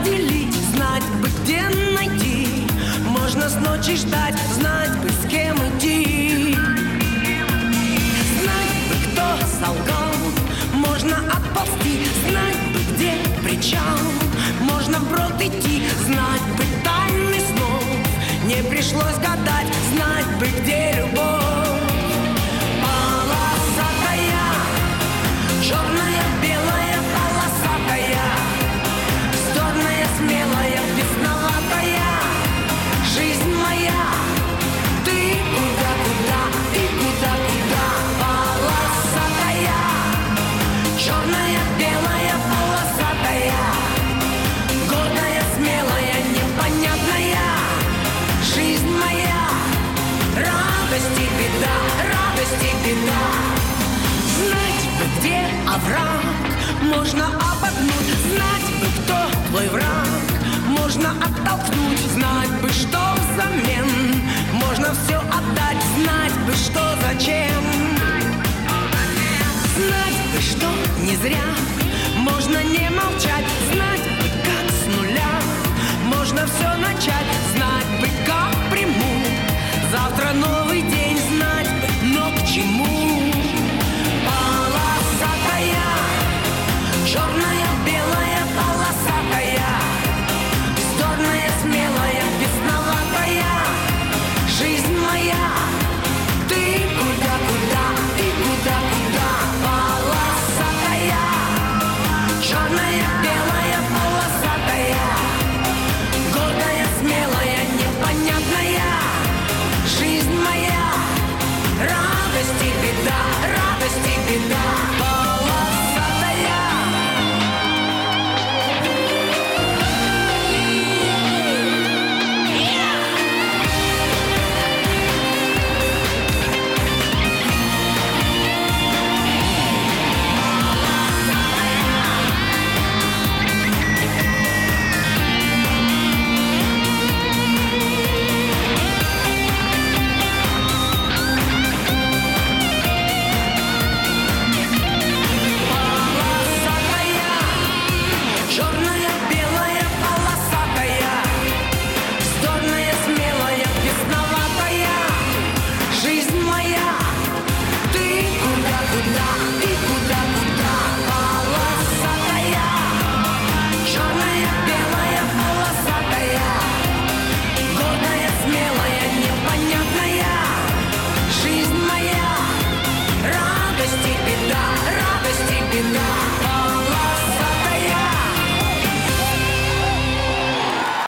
разделить, знать бы, где найти. Можно с ночи ждать, знать бы, с кем идти. Знать бы, кто солгал, можно отползти. Знать бы, где причал, можно вброд идти. Знать бы тайны снов, не пришлось гадать. Знать бы, где любовь. Полосатая, черная, белая, полосатая, вздорная, смелая, бесноватая. Жизнь моя, ты куда-куда, ты куда-куда. Полосатая, черная, белая, полосатая, гордая, смелая, непонятная. Жизнь моя, радость и беда, радость и беда. Знать бы, где овраг, можно обогнуть. Знать бы, кто твой враг, можно оттолкнуть. Знать бы, что взамен, можно все отдать. Знать бы, что зачем. Знать бы, что не зря, можно не молчать. Знать